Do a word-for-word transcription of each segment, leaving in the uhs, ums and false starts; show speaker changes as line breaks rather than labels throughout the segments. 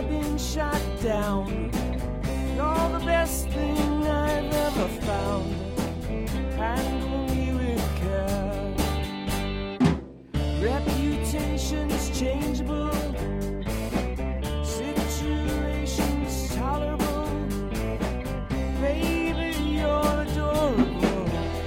been shot down. You're the best thing I've ever found. Handle me with care. Reputation's changeable, situation's tolerable. Baby, you're adorable.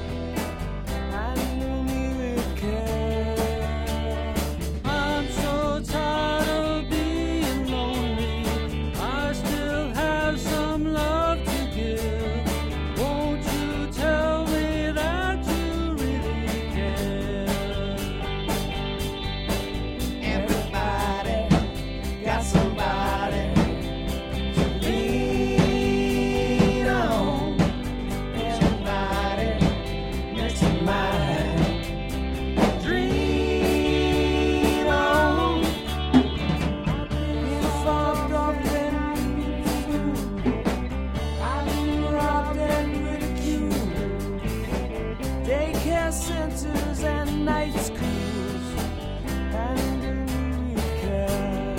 Handle me with care. I'm so tired of being lonely. I still have some love to give. Won't you tell me that you really care? Everybody got somebody to lean on. Everybody next to mine. Dream on. Been fobbed off and I've been robbed and ridiculed. Daycare centers and night schools. Handle me with care.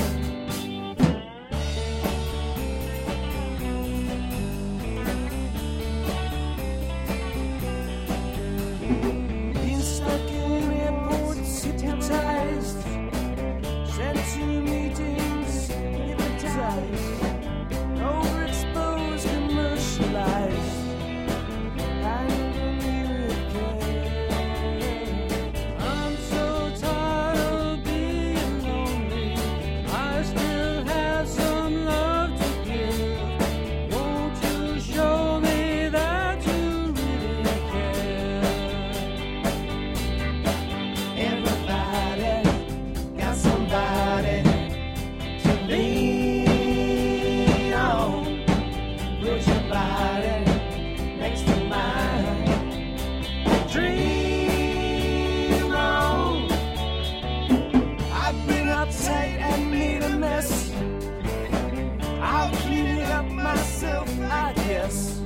Been stuck in airports, hypnotized. Sent to meetings, hypnotized. Overexposed, commercialized. Handle me with care. I'm so tired of being lonely. I still have some love to give. Won't you show me that you really care? Everybody got somebody to lean on. Put your body next to mine. Dream on. I've been uptight and made a mess. I'll clean it up myself, I guess.